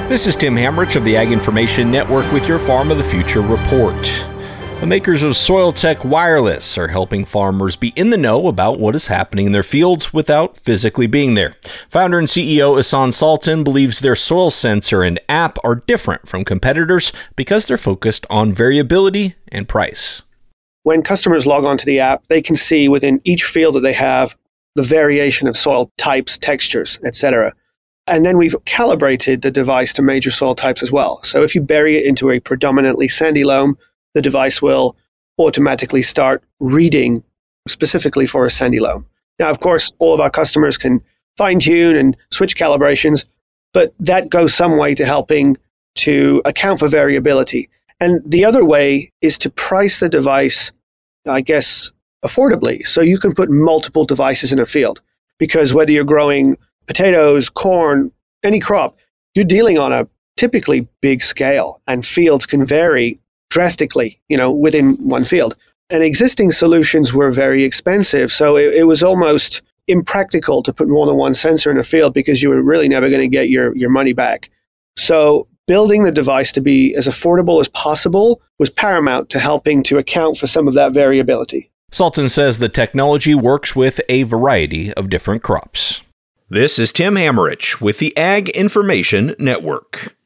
This is Tim Hamrich of the Ag Information Network with your Farm of the Future report. The makers of SoilTech Wireless are helping farmers be in the know about what is happening in their fields without physically being there. Founder and CEO Ehsan Sultan believes their soil sensor and app are different from competitors because they're focused on variability and price. When customers log onto the app, they can see within each field that they have the variation of soil types, textures, etc. And then we've calibrated the device to major soil types as well. So if you bury it into a predominantly sandy loam, the device will automatically start reading specifically for a sandy loam. Now, of course, all of our customers can fine-tune and switch calibrations, but that goes some way to helping to account for variability. And the other way is to price the device, I guess, affordably. So you can put multiple devices in a field, because whether you're growing potatoes, corn, any crop, you're dealing on a typically big scale, and fields can vary drastically, within one field. And existing solutions were very expensive, so it was almost impractical to put more than one sensor in a field because you were really never going to get your money back. So building the device to be as affordable as possible was paramount to helping to account for some of that variability. Sultan says the technology works with a variety of different crops. This is Tim Hamrich with the Ag Information Network.